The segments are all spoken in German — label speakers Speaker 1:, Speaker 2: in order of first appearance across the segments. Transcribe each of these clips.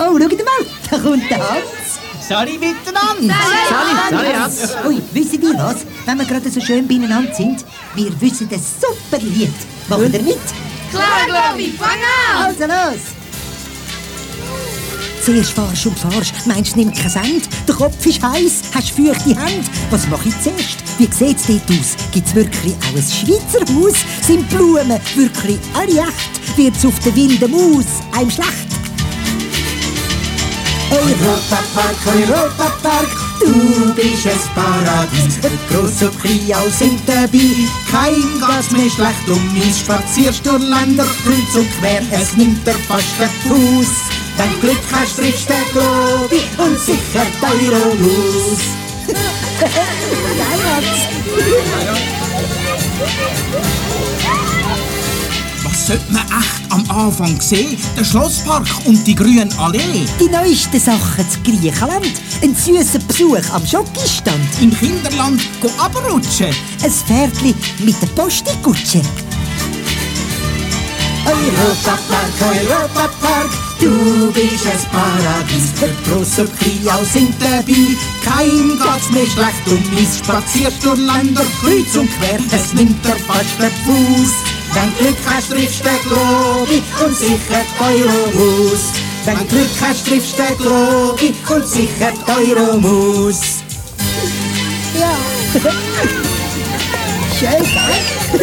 Speaker 1: Oh, schaut mal, da kommt der Hans.
Speaker 2: Sorry miteinander.
Speaker 3: Sorry, Hans.
Speaker 1: Ui, wisst ihr was? Wenn wir gerade so schön beieinander sind, wir wissen ein super Lied. Macht ihr mit?
Speaker 4: Klar, glaub ich. Fang an!
Speaker 1: Also los! Zuerst fahrst und fahrst, meinst, nimm kein Sand. Der Kopf ist heiß, hast feuchte Hände. Was mache ich zuerst? Wie sieht's dort aus? Gibt's wirklich auch ein Schweizer Haus? Sind Blumen wirklich alle echt? Wird's auf der wilden Maus einem schlecht? Europapark, du bist ein Paradies. Gross und klein, alle sind dabei. Kein Gas mehr schlecht um mich. Spazierst durch Länder, kreuz und quer, es nimmt dir fast den Fuß. Wenn du Glück hast, triffst du den Globi und sicher Euro Maus.
Speaker 2: Was sollte man echt am Anfang sehen? Der Schlosspark und die grüne Allee.
Speaker 1: Die neuesten Sachen zu Griechenland. Ein süßer Besuch am Schokistand.
Speaker 2: Im Kinderland go abrutschen.
Speaker 1: Ein Pferdli mit der Postikutsche. Europapark, du bist ein Paradies. Gross und klein, alle sind dabei. Kein Gas mehr schlecht um mich. Spazierst durch Länder, kreuz und quer, es nimmt dir fast den Fuß. Wenn Glück hast, triffst du den Globi und sicher Euro Maus. Wenn Glück hast, triffst du den Globi und sicher Euro Maus. Ja. Schön, gell?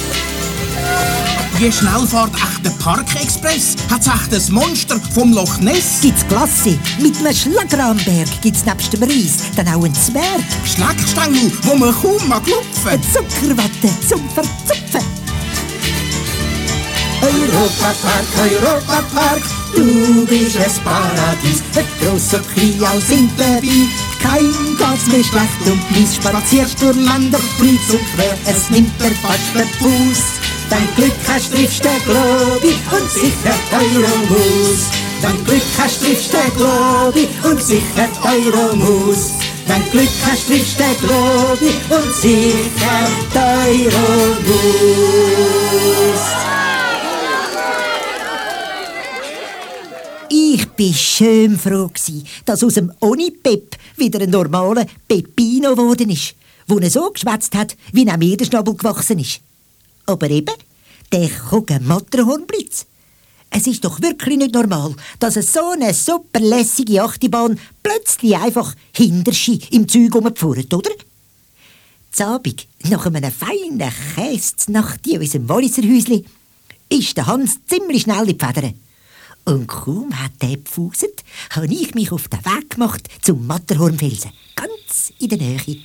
Speaker 2: Wie schnell fährt echt der Parkexpress? Hat's echt ein Monster vom Loch Ness?
Speaker 1: Gibt's Klasse. Mit einem Schlagrahnberg gibt's nebst dem Ries dann auch einen Zwerg.
Speaker 2: Schleckstängel, wo man kaum mag lupfen.
Speaker 1: Eine Zuckerwatte zum Verzupfen. Europapark, du bist ein Paradies. Gross und klein, alle sind dabei. Kein Gas mehr schlecht und mies. Spazierst durch Länder, kreuz und quer, es nimmt dir fast den Fuß. Wenn Glück hast, triffst du den Globi und sicher Euro Maus. Wenn Glück hast, triffst du den Globi und sicher Euro Maus. Wenn Glück hast, triffst du den Globi und sicher Euro Maus. Ich war schön froh, dass aus dem Oni-Pep wieder ein normaler Peppino geworden ist, wo er so geschwätzt hat, wie auch mir der Schnabel gewachsen ist. Aber eben, der Matterhornblitz. Es ist doch wirklich nicht normal, dass so eine super lässige Achterbahn plötzlich einfach hinterschi im Zeug rumpfurrt, oder? Z'Abend, nach einem feinen Käse-Nacht in unserem Walliserhäusli, ist der Hans ziemlich schnell in die Federn. Und kaum hat er gepfuset, habe ich mich auf den Weg gemacht zum Matterhornfelsen, ganz in der Nähe.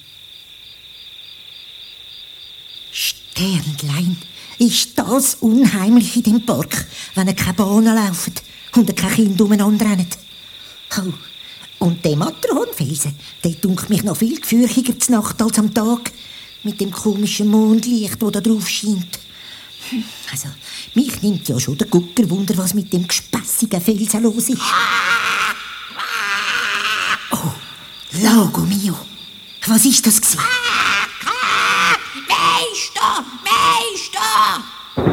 Speaker 1: Sternlein, ist das unheimlich in dem Park, wenn keine Bahnen laufen und keine Kinder umeinander rennen. Oh, und der Matterhornfelsen, der dunkelt mich noch viel gefürchiger zur Nacht als am Tag, mit dem komischen Mondlicht, das da drauf scheint. Also, mich nimmt ja schon der Gucker Wunder, was mit dem gespässigen Felsen los ist. Oh, Lago mio, was ist das gewesen?
Speaker 5: Meister!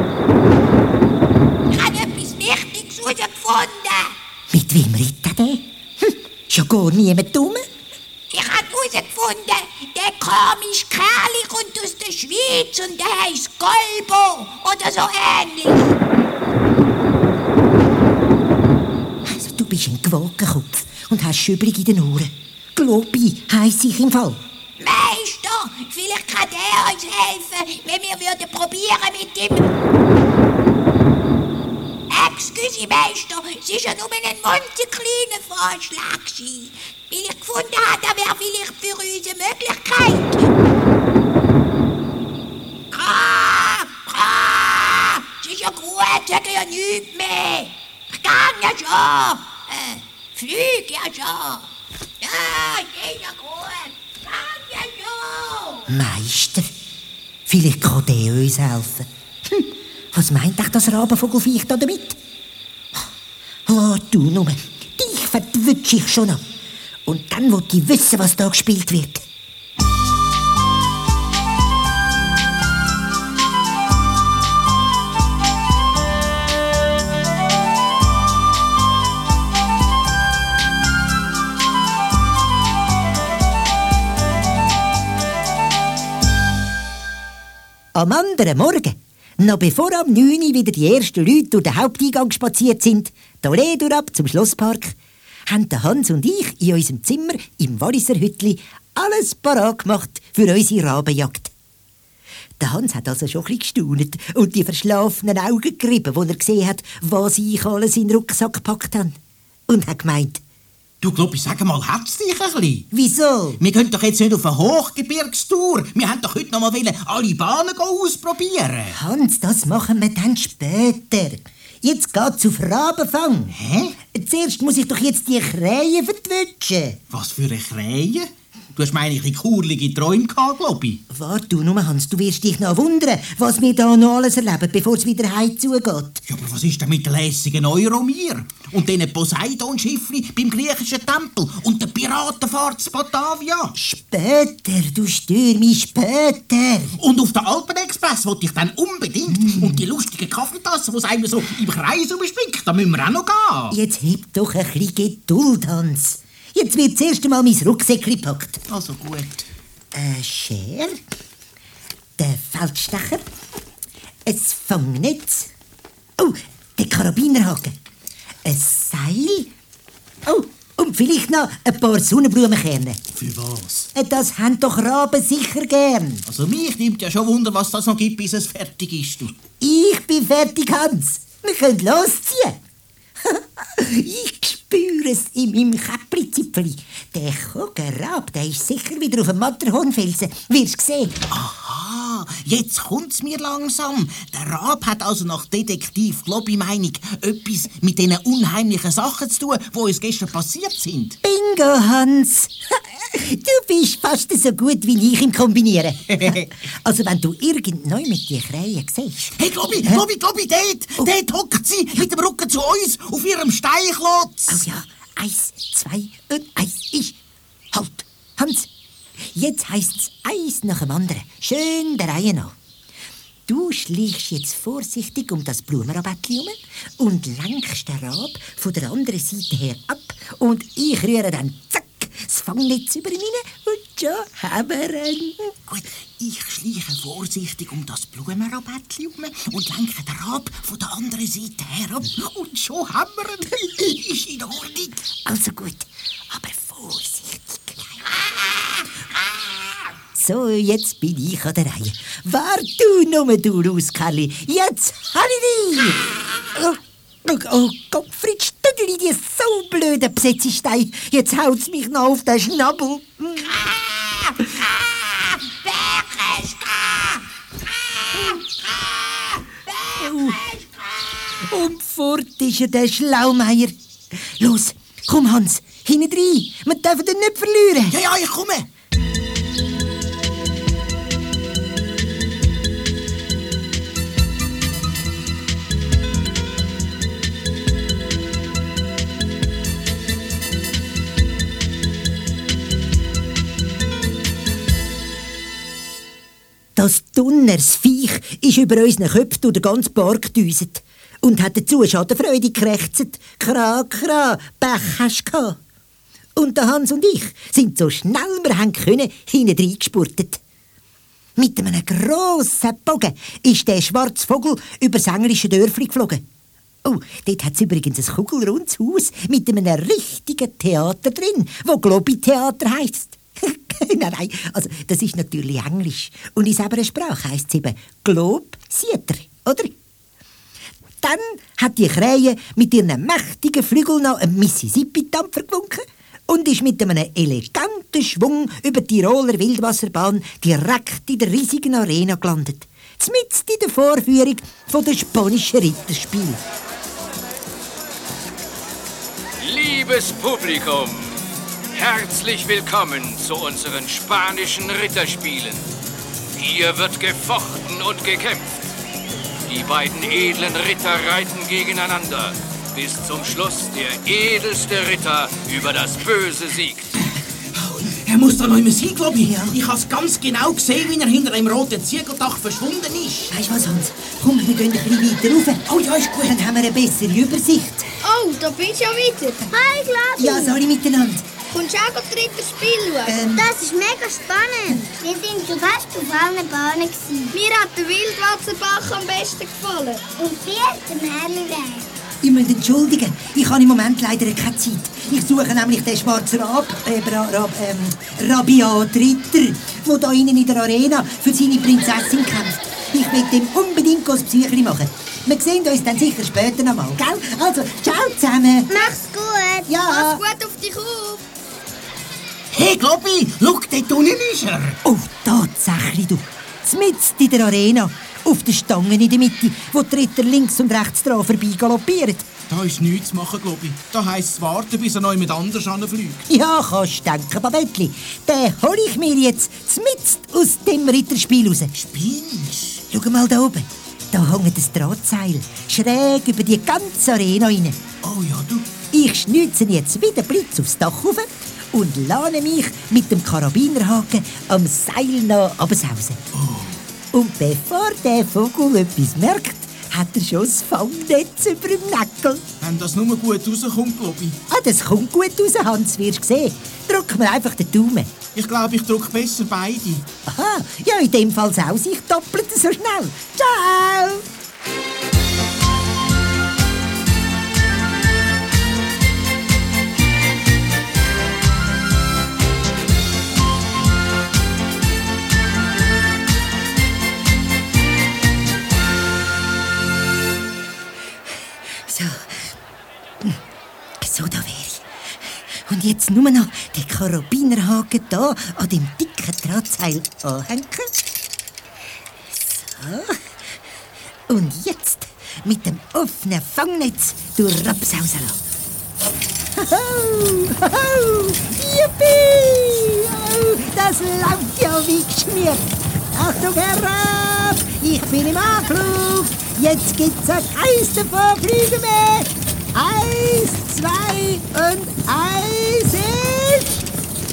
Speaker 5: Ich habe etwas Wichtiges herausgefunden.
Speaker 1: Mit wem redet der? Ist ja gar niemand dumm.
Speaker 5: Ich habe herausgefunden, der komische Kerl kommt aus der Schweiz und der heisst Golbo oder so ähnlich.
Speaker 1: Also, du bist ein Gewackenkopf und hast Schübrig in den Ohren. Globi heisst ich im Fall.
Speaker 5: Meister, vielleicht kann der uns helfen, wenn wir würden probieren mit ihm. Excuse, Meister, es ist ja nur ein munzerkleiner Vorschlag gewesen, weil ich gefunden habe, das wäre vielleicht für uns eine Möglichkeit. Es ist ja gut, sage ja nichts mehr. Ich kann ja schon. Flieg ja schon. Ja, es ist ja gut.
Speaker 1: Meister, vielleicht kann der uns helfen. Was meint euch das Rabenvogelviech da damit? Du nur, dich verwünsche ich schon noch. Und dann will ich wissen, was da gespielt wird. am anderen Morgen, noch bevor am 9 Uhr wieder die ersten Leute durch den Haupteingang spaziert sind, die Allee durchab zum Schlosspark, haben der Hans und ich in unserem Zimmer im Walliser Hütli alles parat gemacht für unsere Rabenjagd. Der Hans hat also schon ein bisschen gestaunt und die verschlafenen Augen gerieben, als er gesehen hat, was ich alles in den Rucksack gepackt habe. Und hat gemeint:
Speaker 2: Du, glaub ich, sag mal, hat's dich ein bisschen?
Speaker 1: Wieso?
Speaker 2: Wir gehen doch jetzt nicht auf eine Hochgebirgstour. Wir haben doch heute noch mal alle Bahnen ausprobieren.
Speaker 1: Hans, das machen wir dann später. Jetzt geht's auf Rabenfang.
Speaker 2: Hä?
Speaker 1: Zuerst muss ich doch jetzt die Krähen vertwitschen.
Speaker 2: Was für eine Krähe? Du hast meine ein kurlige Träume gehabt, glaub ich.
Speaker 1: Warte du nur, Hans, du wirst dich noch wundern, was wir da noch alles erleben, bevor es wieder heim zugeht.
Speaker 2: Ja, aber was ist denn mit den lässigen Euromir? Und diesen Poseidon-Schiffli beim griechischen Tempel und der Piratenfahrt zu Batavia?
Speaker 1: Später, du stör mich später.
Speaker 2: Und auf den Alpenexpress wollte ich dann unbedingt. Und die lustigen Kaffeetassen, die es einem so im Kreis umschwingt, da müssen wir auch noch gehen.
Speaker 1: Jetzt heb doch ein bisschen Geduld, Hans. Jetzt wird zuerst einmal mein Rucksäckchen gepackt.
Speaker 2: Also gut.
Speaker 1: Schere, der Feldstecher, ein Fangnetz, der Karabinerhaken, ein Seil, und vielleicht noch ein paar Sonnenblumenkerne.
Speaker 2: Für was?
Speaker 1: Das haben doch Raben sicher gern.
Speaker 2: Also mich nimmt ja schon Wunder, was das noch gibt, bis es fertig ist. Du.
Speaker 1: Ich bin fertig, Hans. Wir können losziehen. Ich spüre es in meinem Käppli-Zipfeli. Der Kogerab, der ist sicher wieder auf dem Matterhornfelsen. Wirst du sehen.
Speaker 2: Aha, jetzt kommt's mir langsam. Der Rab hat also nach Detektiv Globi Meinung etwas mit diesen unheimlichen Sachen zu tun, die uns gestern passiert sind.
Speaker 1: Bingo, Hans. Du bist fast so gut wie ich im Kombinieren. Also wenn du irgendwann mit die Krähen siehst.
Speaker 2: Hey, Globi, dort hockt sie mit dem Rücken zu uns auf ihrem Steinklotz.
Speaker 1: Oh ja, 1, 2 und 1 ist. Halt, Hans. Jetzt heisst's eins nach dem anderen. Schön der Reihe nach. Du schleichst jetzt vorsichtig um das Blumenrabattli herum und lenkst den Rab von der anderen Seite her ab. Und ich rühre dann zack das Fangnetz über ihn und schon haben wir ihn.
Speaker 2: Gut, ich schleiche vorsichtig um das Blumenrabattli herum und lenke den Rab von der anderen Seite her ab. Und schon haben wir ihn. Ist in Ordnung.
Speaker 1: Also gut, aber vorsichtig. So, jetzt bin ich an der Reihe. Wart du nur, du Rauskerli. Jetzt habe ich dich. Oh, Gottfried Stöckli, die so blöde Besetzestein. Jetzt haut's mich noch auf den Schnabel. Und fort ist er, der Schlaumeier. Los, komm Hans, hinten rein. Wir dürfen ihn nicht verlieren.
Speaker 2: Ja, ich komme.
Speaker 1: Das Dunners Viech ist über unseren Köpfen durch den ganzen Park gedüset und hat dazu Schadenfreude gekrächzt. Kra, kra, Pech hast du gehabt. Und der Hans und ich sind so schnell wir haben können hinten reingespurtet. Mit einem grossen Bogen ist der schwarze Vogel über das englische Dörfli geflogen. Oh, dort hat es übrigens ein kugelrundes Haus mit einem richtigen Theater drin, wo Globi-Theater heisst. Nein, also das ist natürlich Englisch. Und in selber Sprache heisst es eben Globe-Theater, oder? Dann hat die Krähe mit ihren mächtigen Flügeln noch einen Mississippi-Dampfer gewunken und ist mit einem eleganten Schwung über die Tiroler Wildwasserbahn direkt in der riesigen Arena gelandet. Mitten in der Vorführung von der spanischen Ritterspiel.
Speaker 3: Liebes Publikum, herzlich willkommen zu unseren spanischen Ritterspielen. Hier wird gefochten und gekämpft. Die beiden edlen Ritter reiten gegeneinander, bis zum Schluss der edelste Ritter über das Böse siegt.
Speaker 2: Er muss da noch immer sein, glaube ich. Ja. Ich habe es ganz genau gesehen, wie er hinter einem roten Ziegeldach verschwunden ist.
Speaker 1: Weißt du was, Hans? Komm, wir gehen ein bisschen weiter rauf. Oh ja, ist gut. Dann haben wir eine bessere Übersicht.
Speaker 4: Oh, da bin ich ja wieder. Hi, Glabi.
Speaker 1: Ja, sorry miteinander.
Speaker 4: Kommst du auch das dritte Spiel schauen?
Speaker 6: Das ist mega spannend. Wir sind schon fast auf allen Bahnen gewesen.
Speaker 4: Mir hat der Wildwasserbach am besten gefallen.
Speaker 6: Und dir der Merliweg.
Speaker 1: Ich muss entschuldigen, ich habe im Moment leider keine Zeit. Ich suche nämlich den schwarzen Rabiat Ritter, der da innen in der Arena für seine Prinzessin kämpft. Ich will ihm unbedingt das Psychli machen. Wir sehen uns dann sicher später noch mal, gell? Also, ciao zusammen.
Speaker 6: Mach's gut.
Speaker 1: Ja.
Speaker 4: Pass gut auf dich auf.
Speaker 2: Hey, Globbi, schau, dort unten ist er.
Speaker 1: Oh, tatsächlich, du. Mitten in der Arena. Auf den Stangen in der Mitte, wo die Ritter links und rechts dran vorbei galoppieren.
Speaker 7: Da ist nichts zu machen, Globbi. Da heisst es warten, bis er noch jemand anders anfliegt.
Speaker 1: Ja, kannst du denken, Babettli. Den hole ich mir jetzt mitten aus dem Ritterspiel raus.
Speaker 2: Spinnst?
Speaker 1: Schau mal da oben. Da hängt ein Drahtseil schräg über die ganze Arena rein.
Speaker 2: Oh ja, du.
Speaker 1: Ich schnütze jetzt wieder Blitz aufs Dach rauf und lade mich mit dem Karabinerhaken am Seil nach runtersausen. Und bevor der Vogel etwas merkt, hat er schon das Fangnetz über dem Näckel.
Speaker 7: Wenn das nur gut rauskommt, Globbi.
Speaker 1: Ah, das kommt gut raus, Hans, wirst du sehen. Drück mir einfach den Daumen.
Speaker 7: Ich glaube, ich drücke besser beide.
Speaker 1: Aha, ja, in dem Fall saus ich doppelt so schnell. Ciao! So, da wäre ich. Und jetzt nur noch den Karabinerhaken da an dem dicken Drahtseil anhängen. So. Und jetzt mit dem offenen Fangnetz durch Rapsausen lassen. Hoho! Yippie! Oh, das läuft ja wie geschmiert. Achtung, herab! Ich bin im Anflug. Jetzt gibt's keins davon Flüge mehr. 1, 2 und 1 ist...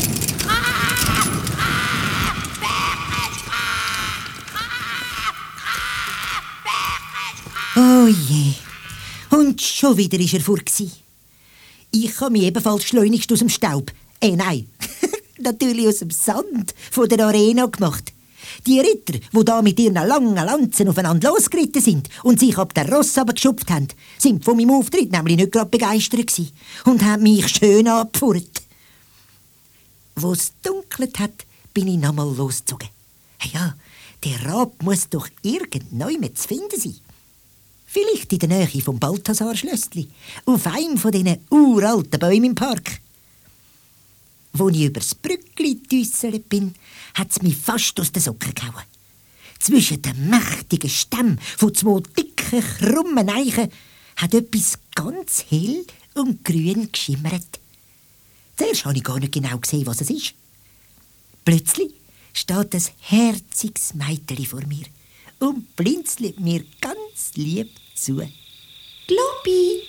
Speaker 1: Oh je. Und schon wieder war er fort. Ich habe mich ebenfalls schleunigst aus dem Staub. Nein. Natürlich aus dem Sand von der Arena gemacht. Die Ritter, die da mit ihren langen Lanzen aufeinander losgeritten sind und sich ab der Ross geschupft haben, sind von meinem Auftritt nämlich nicht gerade begeistert gewesen und haben mich schön angepfurrt. Wo es dunkelt hat, bin ich nochmal losgezogen. Ja, der Rab muss doch irgendjemand zu finden sein. Vielleicht in der Nähe vom Balthasar-Schlössli, auf einem von diesen uralten Bäumen im Park. Als ich übers Brückli gedüsselt bin, hat es mich fast aus den Socken gehauen. Zwischen den mächtigen Stämmen von 2 dicken, krummen Eichen hat etwas ganz hell und grün geschimmert. Zuerst habe ich gar nicht genau gesehen, was es ist. Plötzlich steht ein herziges Mädchen vor mir und blinzelt mir ganz lieb zu.
Speaker 8: Globbi,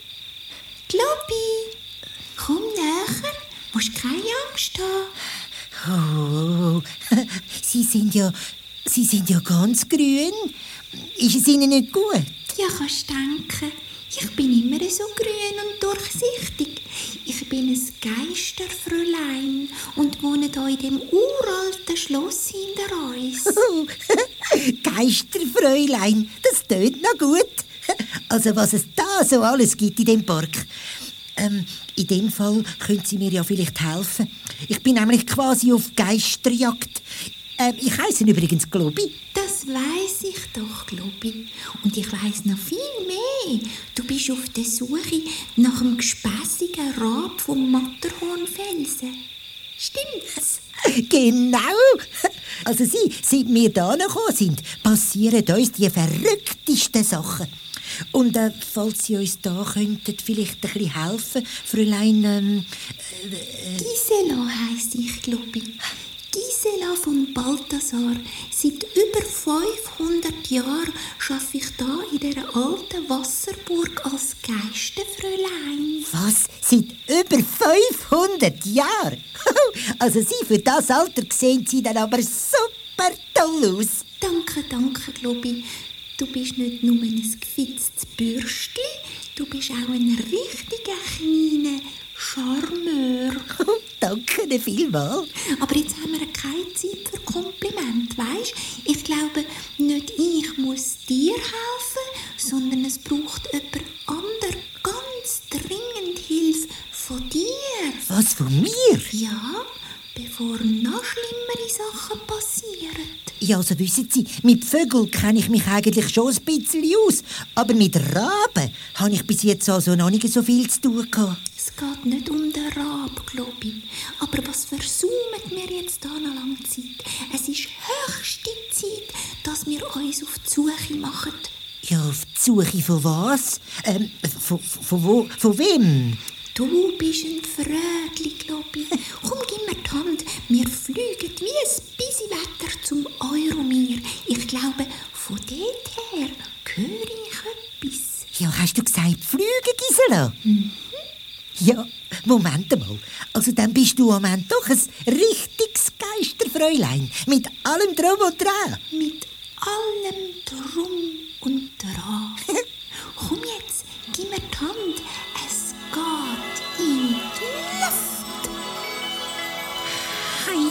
Speaker 8: komm näher. Du musst keine Angst haben.
Speaker 1: Oh, Sie sind ja ganz grün. Ist es Ihnen nicht gut?
Speaker 8: Ja, kannst denken. Ich bin immer so grün und durchsichtig. Ich bin ein Geisterfräulein und wohne hier in dem uralten Schloss hinter uns.
Speaker 1: Geisterfräulein, das tönt noch gut. Also was es da so alles gibt in dem Park. In dem Fall können Sie mir ja vielleicht helfen. Ich bin nämlich quasi auf Geisterjagd. Ich heisse übrigens Globbi.
Speaker 8: Das weiss ich doch, Globbi. Und ich weiss noch viel mehr. Du bist auf der Suche nach dem gespässigen Rab vom Matterhornfelsen. Stimmt's?
Speaker 1: Genau. Also Sie, seit wir da gekommen sind, passieren uns die verrücktesten Sachen. Und falls Sie uns da könnten vielleicht ein bisschen helfen, Fräulein...
Speaker 8: Gisela heisst ich, Globbi. Gisela von Balthasar. Seit über 500 Jahren arbeite ich da in dieser alten Wasserburg als Geisterfräulein.
Speaker 1: Was? Seit über 500 Jahren? Also Sie, für das Alter sehen Sie dann aber super toll aus.
Speaker 8: Danke, Globbi. Du bist nicht nur ein gefitztes Bürstchen, du bist auch ein richtiger kleiner Charmeur.
Speaker 1: Danke, Gerne, vielmals.
Speaker 8: Aber jetzt haben wir keine Zeit für Kompliment, weisst? Ich glaube, nicht ich muss dir helfen, sondern es braucht jemand anderes ganz dringend Hilfe von dir.
Speaker 1: Was, von mir?
Speaker 8: Ja, bevor noch schlimmere Sachen passieren.
Speaker 1: Ja, also wissen Sie, mit Vögeln kenne ich mich eigentlich schon ein bisschen aus. Aber mit Raben habe ich bis jetzt also noch nicht so viel zu tun gehabt.
Speaker 8: Es geht nicht um den Rab, glaube ich. Aber was versäumen wir jetzt da noch lange Zeit? Es ist höchste Zeit, dass wir uns auf die Suche machen.
Speaker 1: Ja, auf die Suche von was? Von wo? Von wem?
Speaker 8: Du bist ein Frögli, glaube ich. Komm, gib mir die Hand. Wir fliegen wie ein Bisiwetter zum Euromir. Ich glaube, von dort her höre ich etwas.
Speaker 1: Ja, hast du gesagt, fliegen, Gisela? Mhm. Ja, Moment mal. Also dann bist du am Ende doch ein richtiges Geisterfräulein. Mit allem Drum und Dran.
Speaker 8: Mit allem Drum und Dran. Komm jetzt, gib mir die Hand. Es geht in die Luft.
Speaker 1: Hei.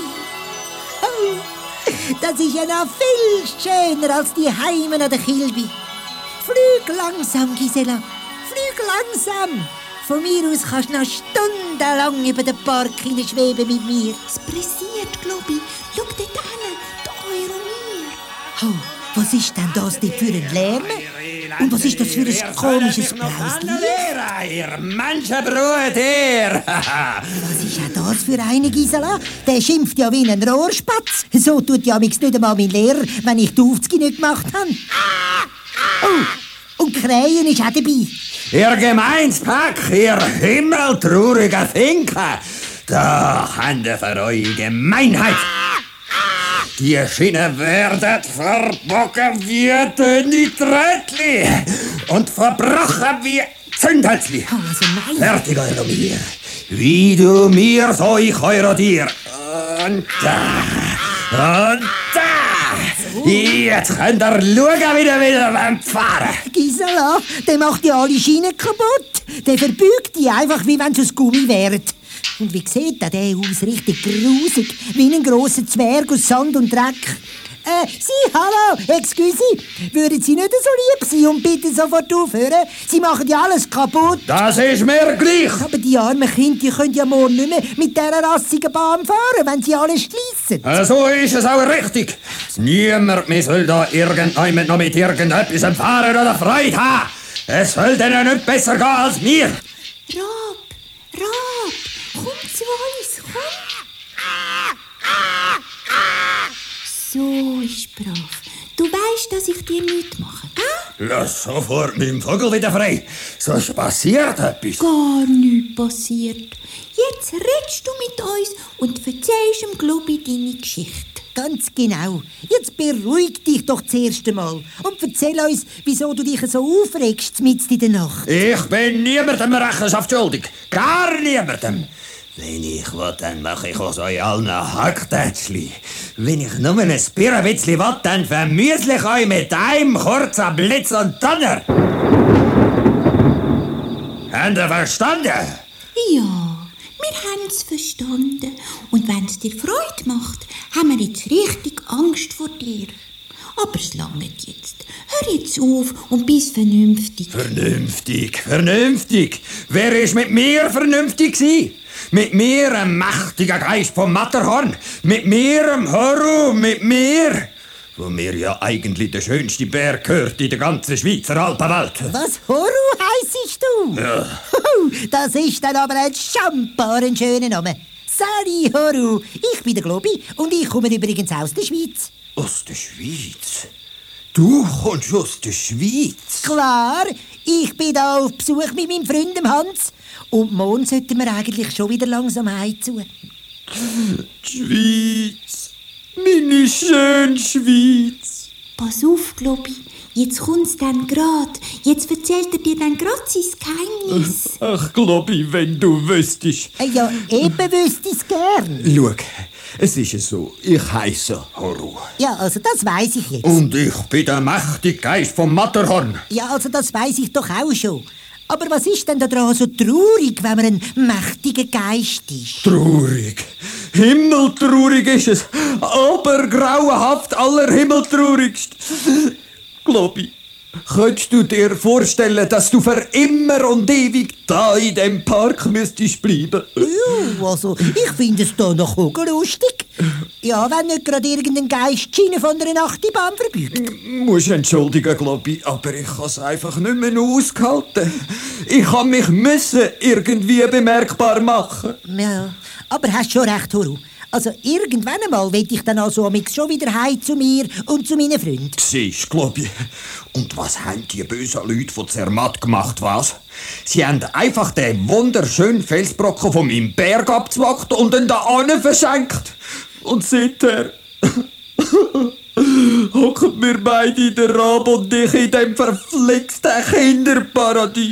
Speaker 1: Oh, das ist ja noch viel schöner als die Heimen an der Kilby. Flüg langsam, Gisela. Flüg langsam. Von mir aus kannst du noch stundenlang über den Park schweben mit mir.
Speaker 8: Es pressiert, glaube ich. Schau dort hin, der Euromir.
Speaker 1: Oh, was ist denn das dort für ein Lärm? Und was ist das für ein komisches blaues Licht?
Speaker 9: Ihr Menschenbrut hier!
Speaker 1: Was ist auch das für eine, Gisela? Der schimpft ja wie ein Rohrspatz. So tut ja nicht einmal mein Lehrer, wenn ich die Aufzüge nicht gemacht habe. Oh, und Krähen ist auch dabei.
Speaker 9: Ihr Gemeinspack, ihr himmeltrauriger Finken! Da habt ihr für eure Gemeinheit! Die Schiene werdet verbocken wie dünne Trötli und verbrochen wie Zündhölzli. Fertig, Euromir. Wie du mir, so ich eure dir. Und da. Und da. Jetzt könnt ihr schauen, wie ihr wieder fahren.
Speaker 1: Gisela, der macht ja alle Schienen kaputt. Der verbeugt die einfach, wie wenn sie aus Gummi wären. Und wie sieht der aus? Richtig grusig. Wie ein grosser Zwerg aus Sand und Dreck. Sie, hallo, excuse. Würden Sie nicht so lieb sein und bitte sofort aufhören? Sie machen ja alles kaputt.
Speaker 9: Das ist mir gleich.
Speaker 1: Aber die armen Kinder, die können ja morgen nicht mehr mit dieser rassigen Bahn fahren, wenn sie alles schliessen.
Speaker 9: So ist es auch richtig. Niemand mehr soll da irgendjemand noch mit irgendetwas fahren oder Freude haben. Es soll denen nicht besser gehen als mir.
Speaker 8: Rab, komm zu uns, komm. So ist brav. Du weißt, dass ich dir nichts mache, gell?
Speaker 9: Lass sofort meinen Vogel wieder frei, sonst passiert etwas.
Speaker 8: Gar nichts passiert. Jetzt redest du mit uns und erzählst dem Globi deine Geschichte.
Speaker 1: Ganz genau. Jetzt beruhig dich doch zuerst einmal und erzähl uns, wieso du dich so aufregst mitten in der Nacht.
Speaker 9: Ich bin niemandem Rechenschaft schuldig. Gar niemandem. Wenn ich will, dann mache ich aus euch allen Hacktätschli. Wenn ich nur ein bisschen will, dann vermüsle ich euch mit einem kurzen Blitz und Donner. Habt ihr verstanden?
Speaker 8: Ja, wir haben es verstanden. Und wenn es dir Freude macht, haben wir jetzt richtig Angst vor dir. Aber es langt jetzt. Hör jetzt auf und bist vernünftig.
Speaker 9: Vernünftig? Wer ist mit mir vernünftig gewesen? Mit mir, ein mächtiger Geist vom Matterhorn. Mit mir, einem Horu. Mit mir. Wo mir ja eigentlich der schönste Berg gehört in der ganzen Schweizer Alpenwelt.
Speaker 1: Was, Horu heissest du?
Speaker 9: Ja.
Speaker 1: Das ist dann aber ein schambar schöner Name. Sali Horu. Ich bin der Globi und ich komme übrigens aus der Schweiz.
Speaker 9: Aus der Schweiz? Du kommst aus der Schweiz?
Speaker 1: Klar, ich bin da auf Besuch mit meinem Freund dem Hans. Und morgen sollten wir eigentlich schon wieder langsam heimzu.
Speaker 9: Die Schweiz. Meine schöne Schweiz.
Speaker 8: Pass auf, Globi. Jetzt kommt's dann grad. Jetzt erzählt er dir dann grad sein Geheimnis.
Speaker 9: Ach, Globi, wenn du wüsstest.
Speaker 1: Ja, eben wüsste ich's gern.
Speaker 9: Schau, es ist so, ich heisse Horu.
Speaker 1: Ja, also das weiss ich jetzt.
Speaker 9: Und ich bin der mächtige Geist vom Matterhorn.
Speaker 1: Ja, also das weiss ich doch auch schon. Aber was ist denn daran so traurig, wenn man ein mächtiger Geist ist?
Speaker 9: Traurig. Himmeltraurig ist es. Aber grauenhaft allerhimmeltraurigst. Globi, könntest du dir vorstellen, dass du für immer und ewig da in dem Park müsstest bleiben?
Speaker 1: Ja, also, ich finde es da noch auch lustig. Ja, wenn nicht gerade irgendein Geist die Schiene von einer Achterbahn verbeugt.
Speaker 9: Musst entschuldigen, Globi, aber ich kann es einfach nicht mehr ausgehalten. Ich kann mich irgendwie bemerkbar machen.
Speaker 1: Ja, aber hast schon recht, Huru. Also irgendwann einmal will ich dann also schon wieder heim zu mir und zu meinen Freunden.
Speaker 9: Siehst, Globi. Und was haben die bösen Leute von Zermatt gemacht, was? Sie haben einfach den wunderschönen Felsbrocken von meinem Berg abgezwackt und ihn da hinten verschenkt. Und seither hocken wir beide in der Rab und ich in dem verflixten Kinderparadies.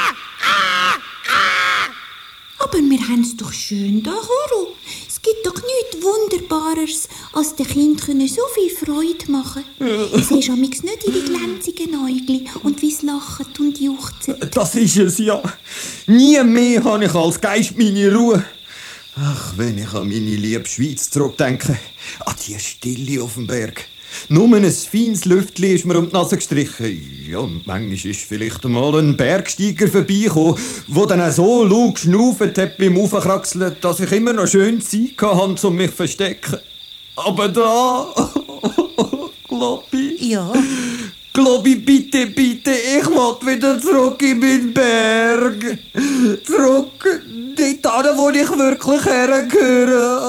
Speaker 8: Aber wir haben es doch schön da, Huru. Es gibt doch nichts Wunderbareres, als den Kindern so viel Freude machen. Du siehst amigs nicht ihre glänzigen Äugel und wie sie lachen und juchzen.
Speaker 9: Das ist es ja. Nie mehr habe ich als Geist meine Ruhe. Ach, wenn ich an meine liebe Schweiz zurückdenke, an die Stille auf dem Berg. Nur ein feines Lüftchen ist mir um die Nase gestrichen. Ja, manchmal ist vielleicht einmal ein Bergsteiger vorbeigekommen, der dann so laut geschnauft hat beim Aufkraxeln, dass ich immer noch schön Zeit hatte, um mich zu verstecken. Aber da... Globi...
Speaker 1: Ja?
Speaker 9: Globi, bitte, bitte, ich will wieder zurück in meinen Berg. Zurück dort, wo ich wirklich hergehöre.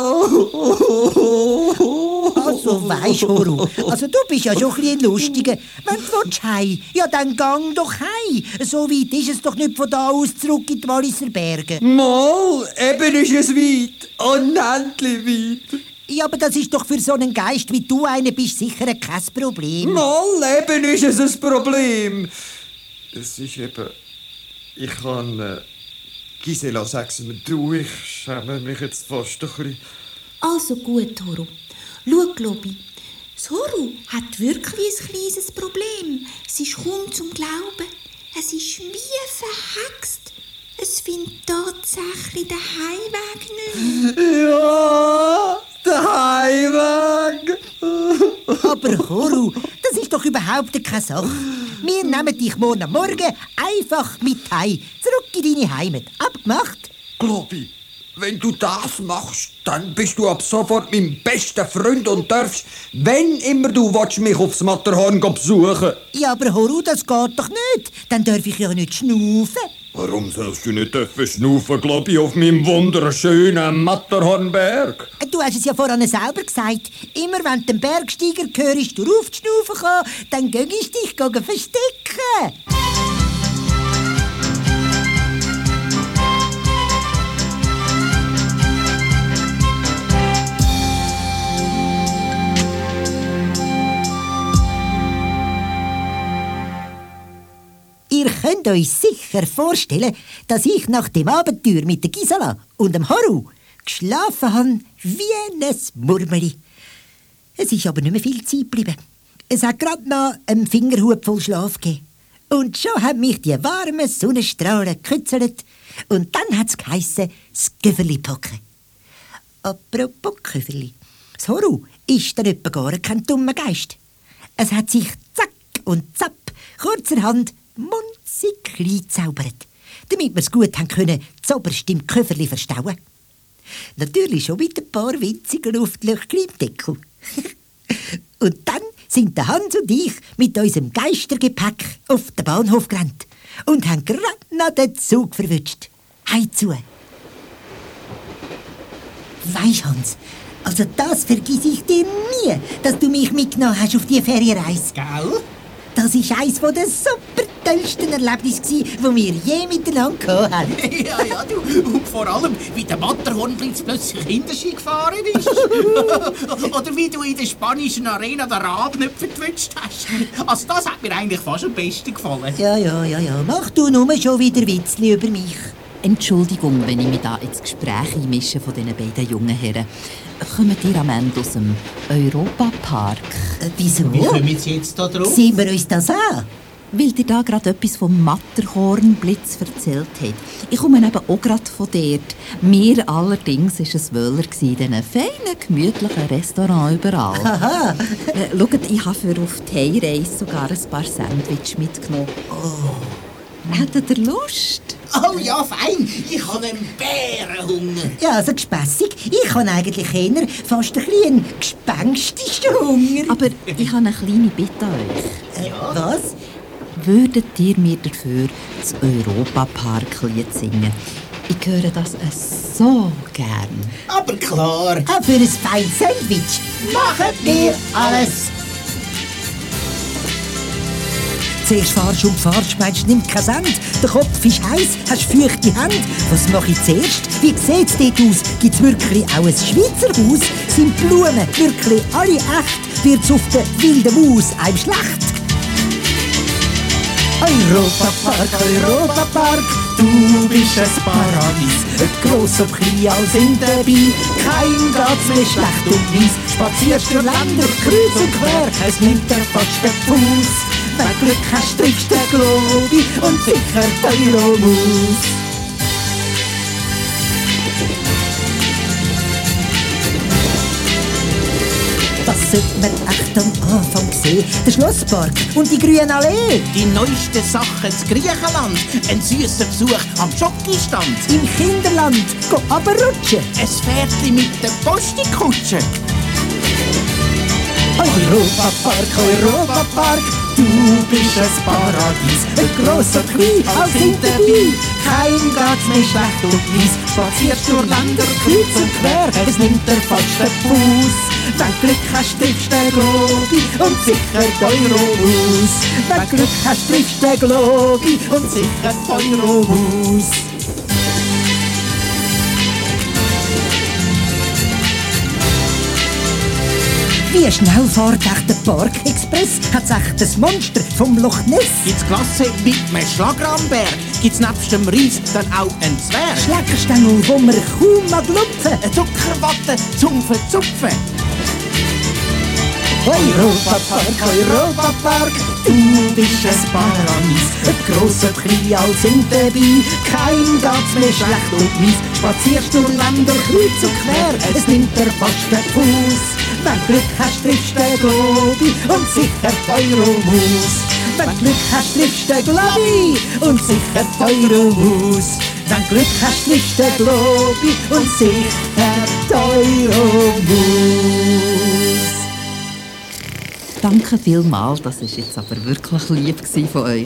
Speaker 1: Also weisst, Huru, also du bist ja schon ein bisschen lustiger. Wenn du heim willst, ja dann gang doch heim. So weit ist es doch nicht von da aus zurück in die Walliser Berge.
Speaker 9: Mal, eben ist es weit. Unendlich weit.
Speaker 1: Ja, aber das ist doch für so einen Geist wie du einer bist sicher kein Problem.
Speaker 9: Mal, eben ist es ein Problem. Es ist eben... Ich kann... Gisela, sag's mir du, ich schäme mich jetzt fast ein bisschen.
Speaker 8: Also gut, Huru. Schau, Globi. Das Huru hat wirklich ein kleines Problem. Es ist kaum zum Glauben. Es ist wie verhext. Es findet tatsächlich den Heimweg nicht mehr.
Speaker 9: Ja, der Heimweg.
Speaker 1: Aber Huru, das ist doch überhaupt keine Sache. Wir nehmen dich morgen am Morgen einfach mit heim. Zurück in deine Heimat. Abgemacht?
Speaker 9: Globi, wenn du das machst, dann bist du ab sofort mein bester Freund und darfst, wenn immer du willst, mich aufs Matterhorn besuchen.
Speaker 1: Ja, aber Huru, das geht doch nicht. Dann darf ich ja nicht schnaufen.
Speaker 9: Warum sollst du nicht schnaufen, Globi, auf meinem wunderschönen Matterhornberg?
Speaker 1: Du hast es ja vorhin selber gesagt. Immer wenn du den Bergsteiger hörst, du raufzuschnaufen kannst, dann gehst du dich verstecken. Ihr könnt euch sicher vorstellen, dass ich nach dem Abenteuer mit der Gisela und dem Huru geschlafen habe wie ein Murmeli. Es ist aber nicht mehr viel Zeit geblieben. Es hat gerade noch einen Fingerhut voll Schlaf gegeben. Und schon haben mich die warmen Sonnenstrahlen gekützelt. Und dann hat es geheissen, das Köfferli packen. Apropos Köfferli. Das Huru ist dann etwa gar kein dummer Geist. Es hat sich zack und zapp kurzerhand munzig klein gezaubert, damit wir es gut haben können, zoberst im Köfferli verstauen. Natürlich schon mit ein paar winzigen Luftlöchchen im Deckel. Und dann sind der Hans und ich mit unserem Geistergepäck auf den Bahnhof gerannt und haben gerade noch den Zug verwünscht. Heimzu. Weisst, Hans, also das vergiss ich dir nie, dass du mich mitgenommen hast auf die Ferienreise.
Speaker 2: Gell?
Speaker 1: Das war eines der super tollsten Erlebnisse, die wir je miteinander hatten.
Speaker 2: Ja, du. Und vor allem, wie der Matterhornblitz plötzlich Kinderski gefahren ist. Oder wie du in der spanischen Arena den Rab nicht verwünscht hast. Also das hat mir eigentlich fast am besten gefallen.
Speaker 1: Ja. Mach du nur schon wieder Witzli über mich.
Speaker 10: Entschuldigung, wenn ich mich da ins Gespräch einmische von diesen beiden jungen Herren. Kommen ihr am Ende aus dem Europapark?
Speaker 1: Wieso?
Speaker 2: Wie kommen Sie jetzt da drauf?
Speaker 1: Sehen wir uns das an?
Speaker 10: weil dir da gerade etwas vom Matterhornblitz erzählt hat. Ich komme eben auch gerade von dort. Mir allerdings war es wohler in diesen feinen, gemütlichen Restaurants überall.
Speaker 1: Aha.
Speaker 10: Schaut, ich habe für auf die Heimreise sogar ein paar Sandwich mitgenommen. Oh. Hättet ihr Lust?
Speaker 2: Oh ja, fein. Ich habe einen Bärenhunger.
Speaker 1: Ja, also gespässig. Ich habe eigentlich eher fast ein bisschen einen gespenstischen Hunger.
Speaker 10: Aber ich habe eine kleine Bitte an euch.
Speaker 1: Was?
Speaker 10: Würdet ihr mir dafür das Europapark-Lied singen? Ich höre das so gern.
Speaker 2: Aber klar.
Speaker 1: Auch für ein feines Sandwich machen wir alles. Zuerst fahrst und fahrst, meinst, nimmt kein Sand. Der Kopf ist heiß, hast feuchte Hände. Was mache ich zuerst? Wie sieht's dort aus? Gibt's wirklich auch ein Schweizer Haus? Sind Blumen wirklich alle echt? Wird's auf der wilden Maus einem schlecht? Europapark, du bist ein Paradies. Gross und klein, all sind dabei. Kein geht's mehr schlecht und weiss. Spazierst durch Länder, kreuz und quer, es nimmt dir fast den Fuß. Wenn du Glück hast, triffst du den Globi und sicher die Euromaus. Das sollte man echt am Anfang sehen. Der Schlosspark und die grüne Allee.
Speaker 2: Die neuesten Sachen zu Griechenland. Ein süßer Besuch am Schokistand.
Speaker 1: Im Kinderland, go runterrutschen.
Speaker 2: Ein Pferdchen mit der Postikutsche.
Speaker 1: Europapark, du bist ein Paradies. Gross und klein, all sind dabei. Kein geht's mehr schlecht und weiss. Spazierst durch Länder, kreuz und quer, es nimmt dir fast den Fuß. Wenn du Glück hast, triffst du den Globi und sicher die Euromaus. Wenn du Glück hast, triffst du den Globi und sicher die Euromaus. Wie schnell fährt echt der Park-Express? Hat's echt das Monster vom Loch Ness?
Speaker 2: Gibt's Klasse mit einem Schlager am Berg? Gibt's nebst dem Reis dann auch einen Zwerg?
Speaker 1: Schleckerstängel, wo man kaum mag lupfen.
Speaker 2: Eine Zuckerwatte zum Verzupfen.
Speaker 1: Europapark, du bist ein Paradies. Gross und klein, all sind dabei. Kein geht's mehr schlecht und weiss. Spazierst durch Länder, kreuz und quer, es nimmt dir fast den Fuß. Wenn du Glück hast, triffst du den Globi und sicher die Euromaus. Wenn du Glück hast, triffst du den Globi und sicher die Euromaus. Wenn du Glück hast, triffst du den Globi und sicher die Euromaus.
Speaker 10: Danke vielmals, das war jetzt aber wirklich lieb von euch.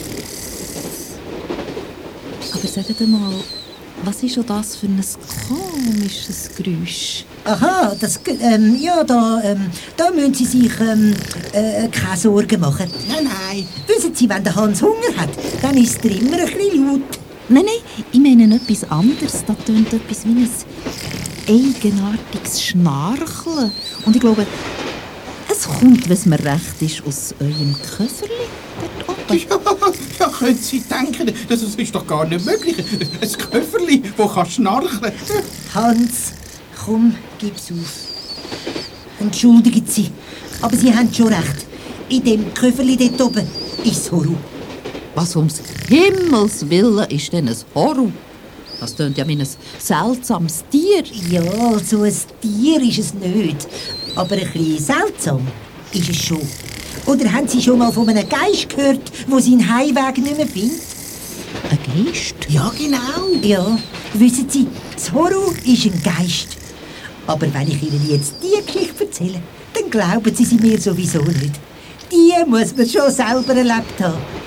Speaker 10: Aber sagt mal, was ist das für ein komisches Geräusch?
Speaker 1: Aha, ja, da müssen Sie sich keine Sorgen machen.
Speaker 2: Nein.
Speaker 1: Wissen Sie, wenn der Hans Hunger hat, dann ist er immer ein bisschen laut.
Speaker 10: Nein, ich meine etwas anderes. Da tönt etwas wie ein eigenartiges Schnarcheln. Und ich glaube, es kommt, wenn es mir recht ist, aus eurem Köfferli dort oben.
Speaker 2: Ja, können Sie denken, das ist doch gar nicht möglich. Ein Köfferli, das schnarchen kann.
Speaker 1: Hans, komm, gib's auf. Entschuldigen Sie, aber Sie haben schon recht. In dem Köfferli dort oben ist das Horror.
Speaker 10: Was ums Himmels Willen ist denn ein Horror? Das tönt ja wie ein seltsames Tier.
Speaker 1: Ja, so ein Tier ist es nicht. Aber ein bisschen seltsam ist es schon. Oder haben Sie schon mal von einem Geist gehört, der seinen Heimweg nicht mehr findet?
Speaker 10: Ein Geist?
Speaker 1: Ja, genau. Ja, wissen Sie, das Horror ist ein Geist. Aber wenn ich Ihnen jetzt diese Geschichte erzähle, dann glauben Sie mir sowieso nicht. Die muss man schon selber erlebt haben.